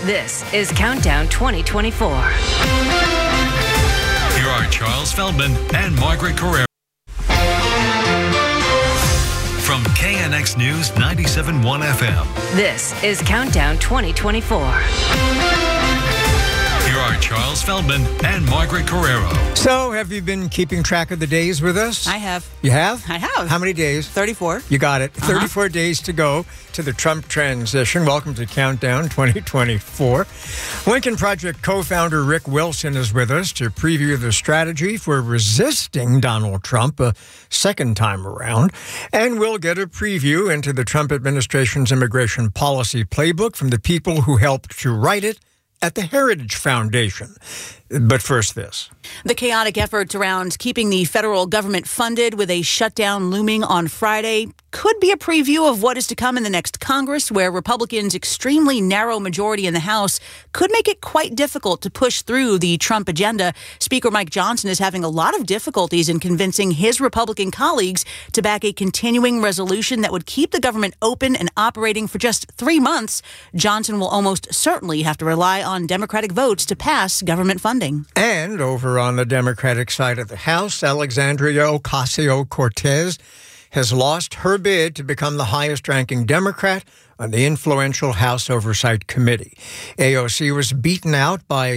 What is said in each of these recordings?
This is Countdown 2024. Here are Charles Feldman and Margaret Carrera. From KNX News 97.1 FM. This is Countdown 2024. Here are Charles Feldman and Margaret Carrero. So, have you been keeping track of the days with us? I have. You have? I have. How many days? 34. You got it. 34 days to go to the Trump transition. Welcome to Countdown 2024. Lincoln Project co-founder Rick Wilson is with us to preview the strategy for resisting Donald Trump a second time around. And we'll get a preview into the Trump administration's immigration policy playbook from the people who helped to write it at the Heritage Foundation. But first this. The chaotic efforts around keeping the federal government funded with a shutdown looming on Friday could be a preview of what is to come in the next Congress, where Republicans' extremely narrow majority in the House could make it quite difficult to push through the Trump agenda. Speaker Mike Johnson is having a lot of difficulties in convincing his Republican colleagues to back a continuing resolution that would keep the government open and operating for just 3 months. Johnson will almost certainly have to rely on Democratic votes to pass government funding. And over on the Democratic side of the House, Alexandria Ocasio-Cortez has lost her bid to become the highest-ranking Democrat on the influential House Oversight Committee. AOC was beaten out by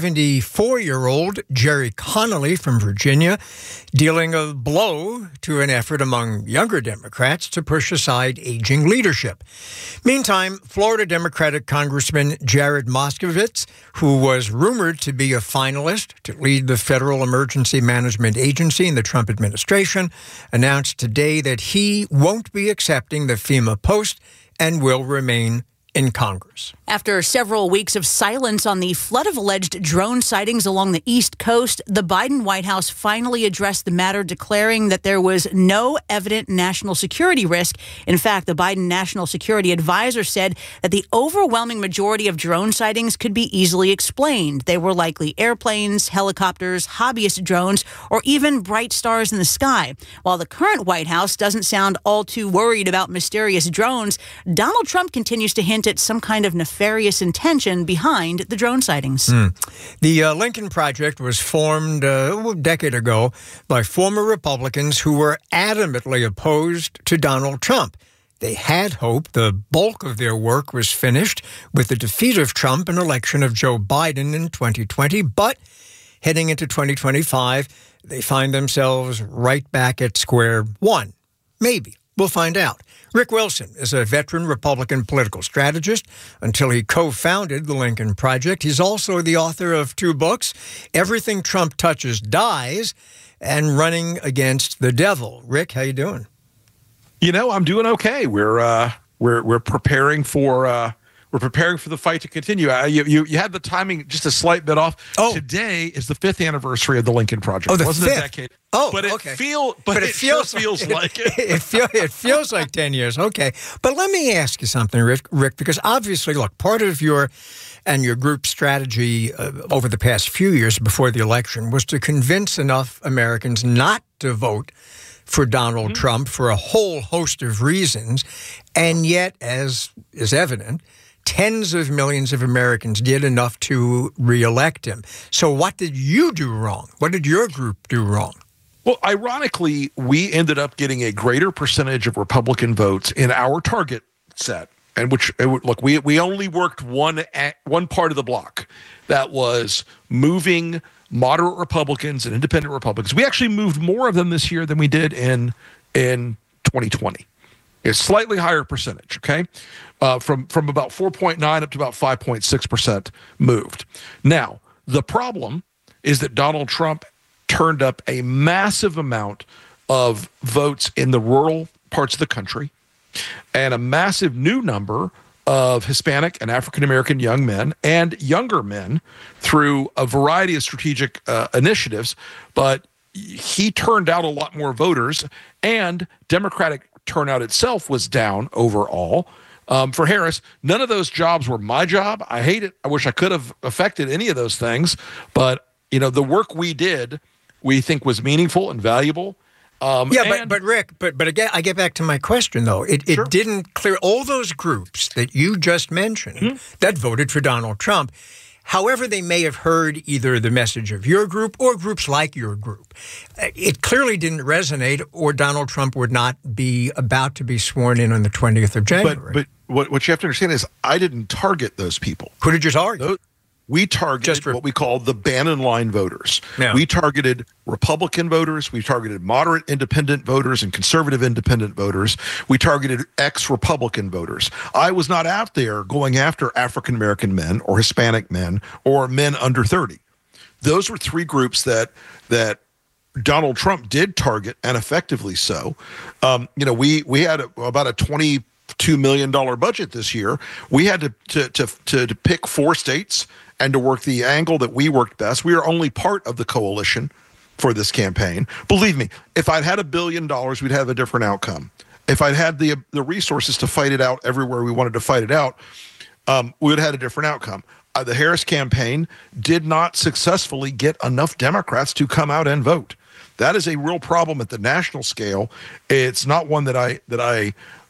74-year-old Jerry Connolly from Virginia, dealing a blow to an effort among younger Democrats to push aside aging leadership. Meantime, Florida Democratic Congressman Jared Moskowitz, who was rumored to be a finalist to lead the Federal Emergency Management Agency in the Trump administration, announced today that he won't be accepting the FEMA post and will remain in Congress. After several weeks of silence on the flood of alleged drone sightings along the East Coast, the Biden White House finally addressed the matter, declaring that there was no evident national security risk. In fact, the Biden National Security Advisor said that the overwhelming majority of drone sightings could be easily explained. They were likely airplanes, helicopters, hobbyist drones, or even bright stars in the sky. While the current White House doesn't sound all too worried about mysterious drones, Donald Trump continues to hint at some kind of nefarious intention behind the drone sightings. The Lincoln Project was formed a decade ago by former Republicans who were adamantly opposed to Donald Trump. They had hoped the bulk of their work was finished with the defeat of Trump and election of Joe Biden in 2020, but heading into 2025, they find themselves right back at square one. Maybe. We'll find out. Rick Wilson is a veteran Republican political strategist until he co-founded the Lincoln Project. He's also the author of 2 books, Everything Trump Touches Dies and Running Against the Devil. Rick, how you doing? You know, I'm doing okay. We're preparing for the fight to continue. You had the timing just a slight bit off. Oh. Today is the 5th anniversary of the Lincoln Project. Oh, the It wasn't 5th? a decade. Oh, but okay. It sure feels like it. It feels like 10 years. Okay. But let me ask you something, Rick, because obviously, look, part of your group's strategy over the past few years before the election was to convince enough Americans not to vote for Donald Trump for a whole host of reasons. And yet, as is evident, tens of millions of Americans did enough to reelect him. So what did you do wrong? What did your group do wrong? Well, ironically, we ended up getting a greater percentage of Republican votes in our target set. And we only worked one part of the block. That was moving moderate Republicans and independent Republicans. We actually moved more of them this year than we did in 2020. A slightly higher percentage, okay? From about 4.9 up to about 5.6% moved. Now, the problem is that Donald Trump turned up a massive amount of votes in the rural parts of the country and a massive new number of Hispanic and African-American young men and younger men through a variety of strategic initiatives. But he turned out a lot more voters, and Democratic turnout itself was down overall. For Harris, none of those jobs were my job. I hate it. I wish I could have affected any of those things. But, you know, the work we did, we think was meaningful and valuable. But Rick, but again, I get back to my question though. It didn't clear all those groups that you just mentioned that voted for Donald Trump. However, they may have heard either the message of your group or groups like your group. It clearly didn't resonate, or Donald Trump would not be about to be sworn in on the 20th of January. But what you have to understand is I didn't target those people. Who did you target? We targeted what we call the Bannon line voters. Yeah. We targeted Republican voters. We targeted moderate independent voters and conservative independent voters. We targeted ex-Republican voters. I was not out there going after African-American men or Hispanic men or men under 30. Those were three groups that Donald Trump did target, and effectively so. We had about a $22 million budget this year. We had to pick 4 states and to work the angle that we worked best. We are only part of the coalition for this campaign. Believe me, if I'd had $1 billion, we'd have a different outcome. If I'd had the resources to fight it out everywhere we wanted to fight it out, we would have had a different outcome. The Harris campaign did not successfully get enough Democrats to come out and vote. That is a real problem at the national scale. It's not one that I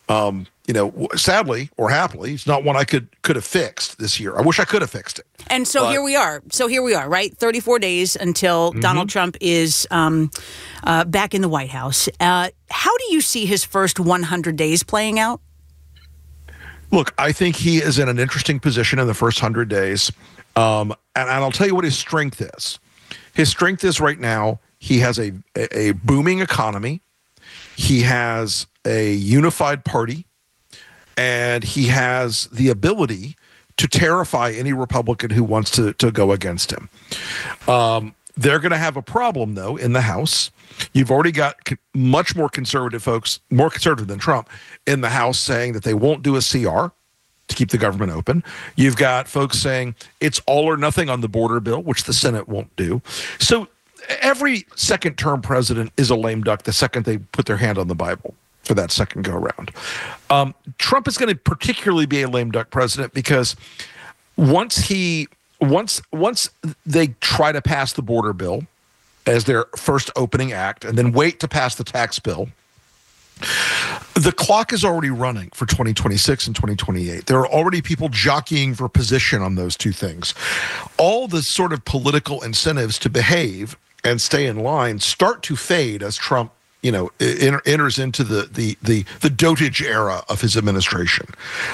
sadly or happily, it's not one I could have fixed this year. I wish I could have fixed it. And so here we are. Right? 34 days until Donald Trump is back in the White House. How do you see his first 100 days playing out? Look, I think he is in an interesting position in the first 100 days. And I'll tell you what his strength is. His strength is right now, he has a booming economy. He has a unified party. And he has the ability to terrify any Republican who wants to go against him. They're going to have a problem, though, in the House. You've already got much more conservative folks, more conservative than Trump, in the House saying that they won't do a CR to keep the government open. You've got folks saying it's all or nothing on the border bill, which the Senate won't do. So every second-term president is a lame duck the second they put their hand on the Bible for that second go-around. Trump is going to particularly be a lame duck president because once they try to pass the border bill as their first opening act and then wait to pass the tax bill, the clock is already running for 2026 and 2028. There are already people jockeying for position on those two things. All the sort of political incentives to behave and stay in line start to fade as Trump enters into the dotage era of his administration.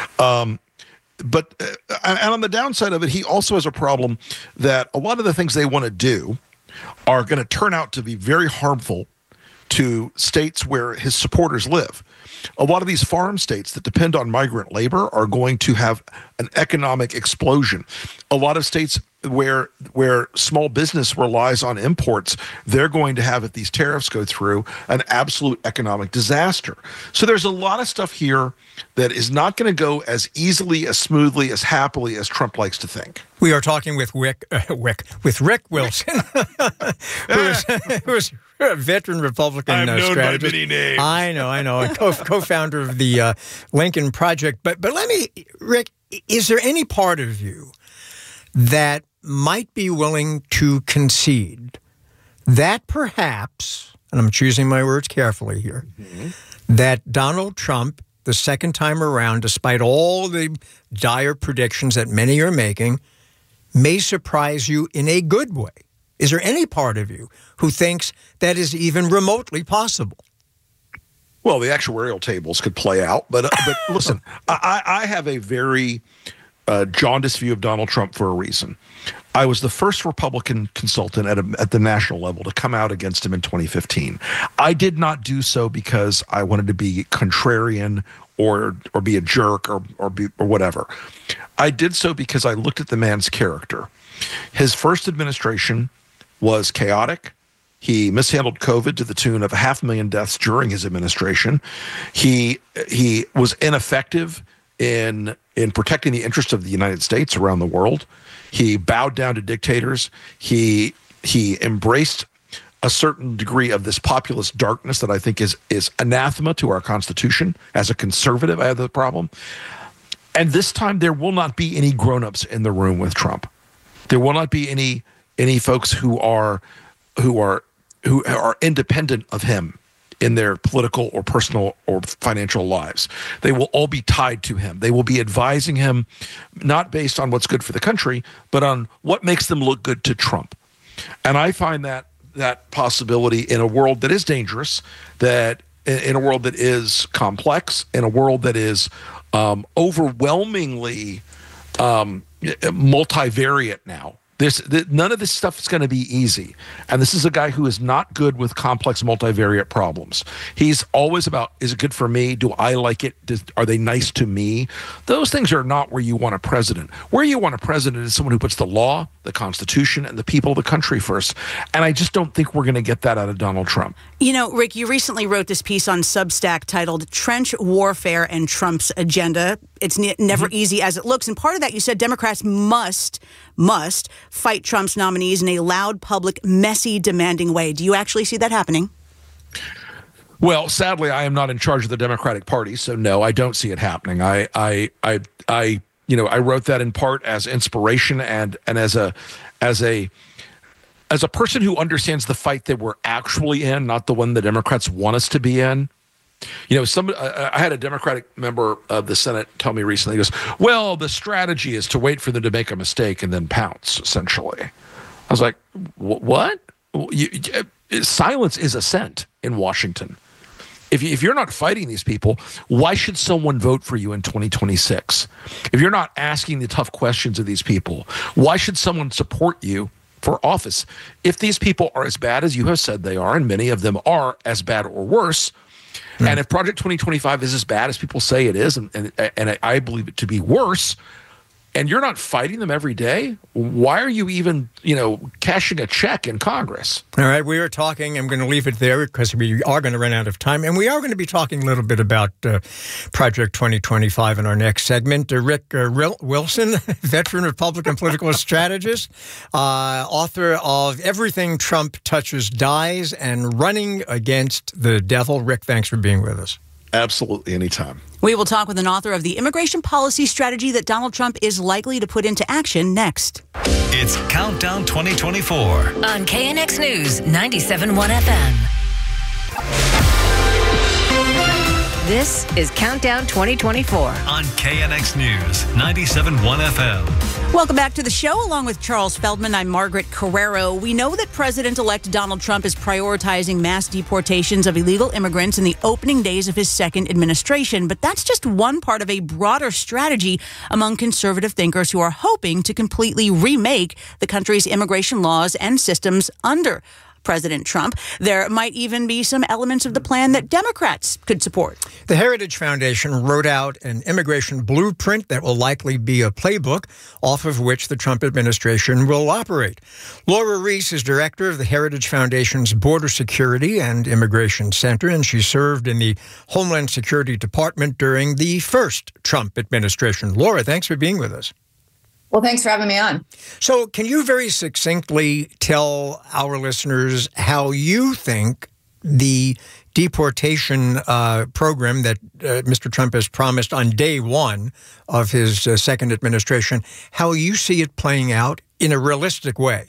But on the downside of it, he also has a problem that a lot of the things they want to do are going to turn out to be very harmful to states where his supporters live. A lot of these farm states that depend on migrant labor are going to have an economic explosion. A lot of states where small business relies on imports, they're going to have, if these tariffs go through, an absolute economic disaster. So there's a lot of stuff here that is not going to go as easily, as smoothly, as happily as Trump likes to think. We are talking with Rick Wilson, who's a veteran Republican strategist. Known by many names. I know, a co-founder of the Lincoln Project. But let me, Rick, is there any part of you that might be willing to concede that perhaps, and I'm choosing my words carefully here, that Donald Trump, the second time around, despite all the dire predictions that many are making, may surprise you in a good way? Is there any part of you who thinks that is even remotely possible? Well, the actuarial tables could play out, but listen, I have a very jaundiced view of Donald Trump for a reason. I was the first Republican consultant at the national level to come out against him in 2015. I did not do so because I wanted to be contrarian or be a jerk or whatever. I did so because I looked at the man's character. His first administration was chaotic. He mishandled COVID to the tune of 500,000 deaths during his administration. He was ineffective in protecting the interests of the United States around the world. He bowed down to dictators. He embraced a certain degree of this populist darkness that I think is anathema to our Constitution. As a conservative, I have the problem. And this time, there will not be any grown-ups in the room with Trump. There will not be any folks who are independent of him. in their political or personal or financial lives. They will all be tied to him. They will be advising him, not based on what's good for the country, but on what makes them look good to Trump. And I find that possibility in a world that is dangerous, that in a world that is complex, in a world that is overwhelmingly multivariate now. None of this stuff is going to be easy. And this is a guy who is not good with complex multivariate problems. He's always about, is it good for me? Do I like it? Are they nice to me? Those things are not where you want a president. Where you want a president is someone who puts the law, the Constitution, and the people of the country first. And I just don't think we're going to get that out of Donald Trump. You know, Rick, you recently wrote this piece on Substack titled Trench Warfare and Trump's Agenda. It's never easy as it looks. And part of that, you said Democrats must fight Trump's nominees in a loud, public, messy, demanding way. Do you actually see that happening? Well, sadly, I am not in charge of the Democratic Party, so no, I don't see it happening. I wrote that in part as inspiration and as a person who understands the fight that we're actually in, not the one the Democrats want us to be in. You know, I had a Democratic member of the Senate tell me recently, he goes, well, the strategy is to wait for them to make a mistake and then pounce, essentially. I was like, what? Silence is assent in Washington. If you're not fighting these people, why should someone vote for you in 2026? If you're not asking the tough questions of these people, why should someone support you for office? If these people are as bad as you have said they are, and many of them are as bad or worse, and if Project 2025 is as bad as people say it is, and I believe it to be worse, and you're not fighting them every day, why are you even, cashing a check in Congress? All right, we are talking, I'm going to leave it there because we are going to run out of time, and we are going to be talking a little bit about Project 2025 in our next segment. Rick Wilson, veteran Republican political strategist, author of Everything Trump Touches Dies, and Running Against the Devil. Rick, thanks for being with us. Absolutely, anytime. We will talk with an author of the immigration policy strategy that Donald Trump is likely to put into action next. It's Countdown 2024 on KNX News 97.1 FM. This is Countdown 2024 on KNX News 97.1 FM. Welcome back to the show. Along with Charles Feldman, I'm Margaret Carrero. We know that President-elect Donald Trump is prioritizing mass deportations of illegal immigrants in the opening days of his second administration, but that's just one part of a broader strategy among conservative thinkers who are hoping to completely remake the country's immigration laws and systems under President Trump. There might even be some elements of the plan that Democrats could support. The Heritage Foundation wrote out an immigration blueprint that will likely be a playbook off of which the Trump administration will operate. Laura Reese is director of the Heritage Foundation's Border Security and Immigration Center, and she served in the Homeland Security Department during the first Trump administration. Laura, thanks for being with us. Well, thanks for having me on. So can you very succinctly tell our listeners how you think the deportation program that Mr. Trump has promised on day one of his second administration, how you see it playing out in a realistic way?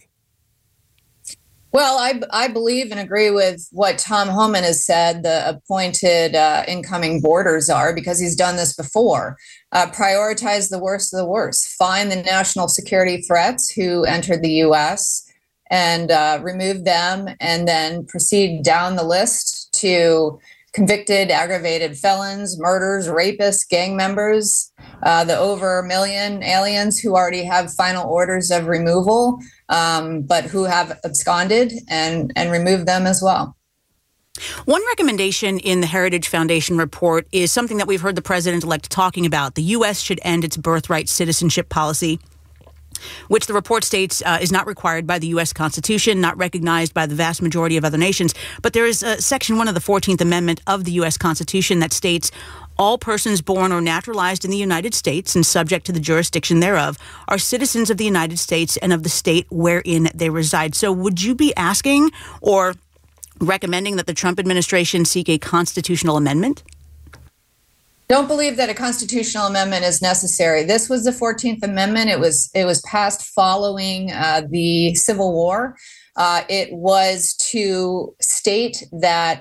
Well, I believe and agree with what Tom Homan has said the appointed incoming borders are, because he's done this before. Prioritize the worst of the worst. Find the national security threats who entered the U.S. and remove them, and then proceed down the list to convicted, aggravated felons, murders, rapists, gang members, the over 1 million aliens who already have final orders of removal, but who have absconded, and remove them as well. One recommendation in the Heritage Foundation report is something that we've heard the president-elect talking about. The U.S. should end its birthright citizenship policy, which the report states is not required by the U.S. Constitution, not recognized by the vast majority of other nations. But there is Section 1 of the 14th Amendment of the U.S. Constitution that states all persons born or naturalized in the United States and subject to the jurisdiction thereof are citizens of the United States and of the state wherein they reside. So would you be asking or recommending that the Trump administration seek a constitutional amendment? Don't believe that a constitutional amendment is necessary. This was the 14th Amendment. It was passed following the Civil War. It was to state that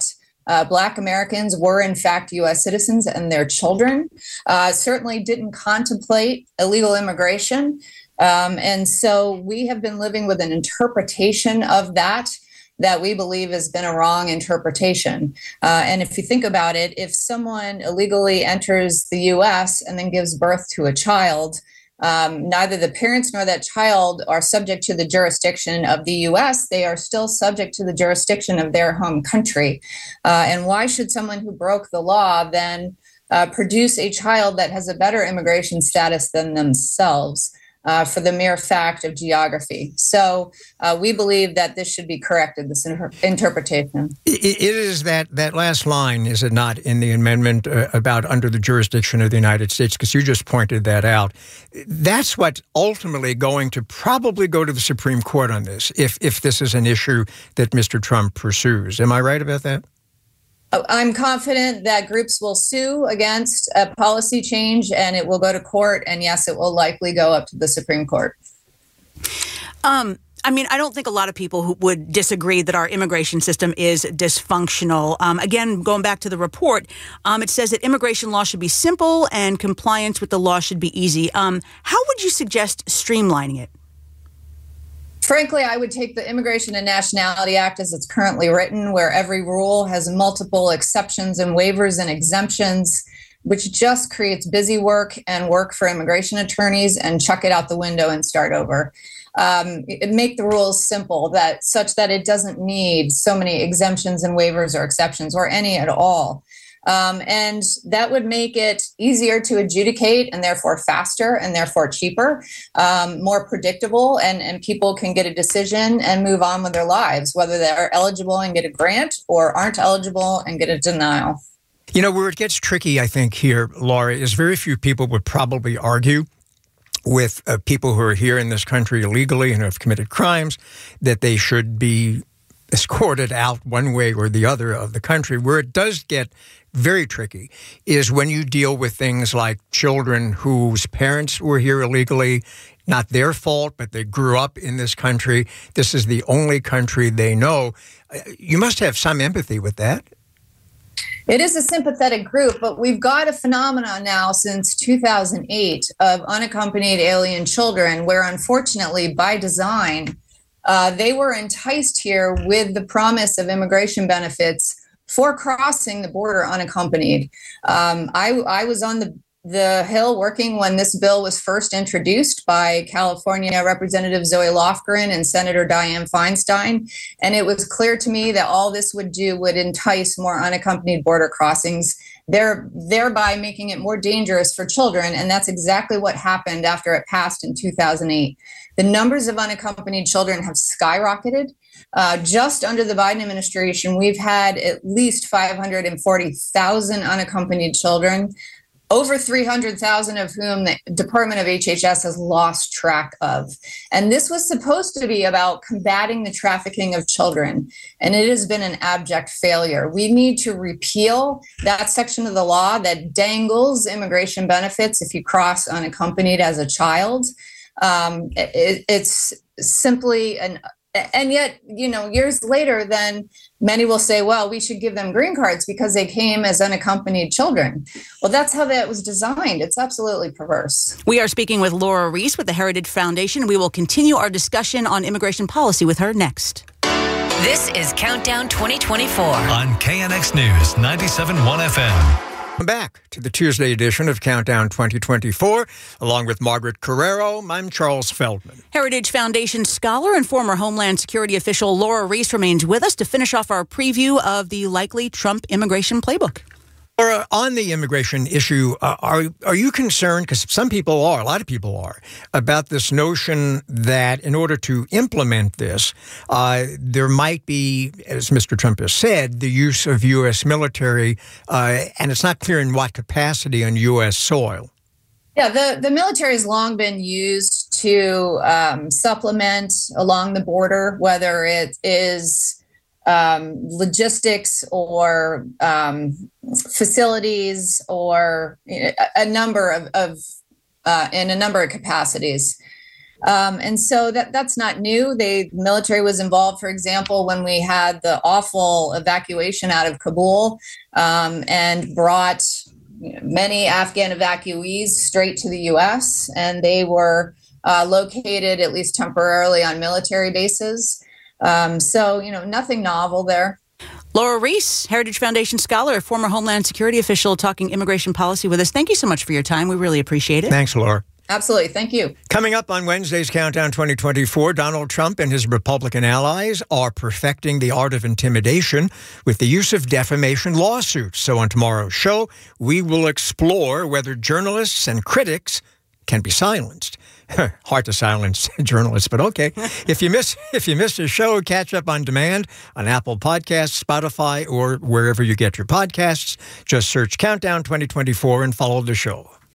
Black Americans were in fact U.S. citizens and their children, certainly didn't contemplate illegal immigration. And so we have been living with an interpretation of that we believe has been a wrong interpretation. And if you think about it, if someone illegally enters the U.S. and then gives birth to a child, neither the parents nor that child are subject to the jurisdiction of the U.S. They are still subject to the jurisdiction of their home country. And why should someone who broke the law then produce a child that has a better immigration status than themselves for the mere fact of geography? So we believe that this should be corrected, this interpretation. It is that last line, is it not, in the amendment about under the jurisdiction of the United States, because you just pointed that out. That's what's ultimately going to probably go to the Supreme Court on this, if this is an issue that Mr. Trump pursues. Am I right about that? I'm confident that groups will sue against a policy change and it will go to court. And yes, it will likely go up to the Supreme Court. I mean, I don't think a lot of people who would disagree that our immigration system is dysfunctional. Again, going back to the report, it says that immigration law should be simple and compliance with the law should be easy. How would you suggest streamlining it? Frankly, I would take the Immigration and Nationality Act as it's currently written, where every rule has multiple exceptions and waivers and exemptions, which just creates busy work and work for immigration attorneys, and chuck it out the window and start over. Make the rules simple, such that it doesn't need so many exemptions and waivers or exceptions, or any at all. And that would make it easier to adjudicate, and therefore faster, and therefore cheaper, more predictable, and people can get a decision and move on with their lives, whether they're eligible and get a grant or aren't eligible and get a denial. You know, where it gets tricky, I think, here, Laura, is very few people would probably argue with people who are here in this country illegally and have committed crimes that they should be escorted out one way or the other of the country. Where it does get very tricky is when you deal with things like children whose parents were here illegally, not their fault, but they grew up in this country. This is the only country they know. You must have some empathy with that. It is a sympathetic group, but we've got a phenomenon now since 2008 of unaccompanied alien children where, unfortunately, by design, they were enticed here with the promise of immigration benefits for crossing the border unaccompanied. I was on the Hill working when this bill was first introduced by California Representative Zoe Lofgren and Senator Dianne Feinstein. And it was clear to me that all this would do would entice more unaccompanied border crossings, thereby making it more dangerous for children. And that's exactly what happened after it passed in 2008. The numbers of unaccompanied children have skyrocketed. Just under the Biden administration, we've had at least 540,000 unaccompanied children, over 300,000 of whom the Department of HHS has lost track of. And this was supposed to be about combating the trafficking of children, and it has been an abject failure. We need to repeal that section of the law that dangles immigration benefits if you cross unaccompanied as a child. It's simply and yet, you know, years later, then many will say, well, we should give them green cards because they came as unaccompanied children. Well, that's how that was designed. It's absolutely perverse. We are speaking with Laura Reese with the Heritage Foundation. We will continue our discussion on immigration policy with her next. This is Countdown 2024 on KNX News 97.1 FM. Welcome back to the Tuesday edition of Countdown 2024. Along with Margaret Carrero, I'm Charles Feldman. Heritage Foundation scholar and former Homeland Security official Laura Reese remains with us to finish off our preview of the likely Trump immigration playbook. Laura, on the immigration issue, are you concerned, because some people are, a lot of people are, about this notion that in order to implement this, there might be, as Mr. Trump has said, the use of U.S. military, and it's not clear in what capacity on U.S. soil? Yeah, the military has long been used to supplement along the border, whether it is logistics or facilities or a number of in a number of capacities. And so that's not new. The military was involved, for example, when we had the awful evacuation out of Kabul and brought many Afghan evacuees straight to the U.S., and they were located, at least temporarily, on military bases. So, nothing novel there. Laura Reese, Heritage Foundation scholar, former Homeland Security official, talking immigration policy with us. Thank you so much for your time. We really appreciate it. Thanks, Laura. Absolutely. Thank you. Coming up on Wednesday's Countdown 2024, Donald Trump and his Republican allies are perfecting the art of intimidation with the use of defamation lawsuits. So on tomorrow's show, we will explore whether journalists and critics can be silenced. Hard to silence journalists, but okay. If you missed a show, catch up on demand on Apple Podcasts, Spotify, or wherever you get your podcasts. Just search Countdown 2024 and follow the show.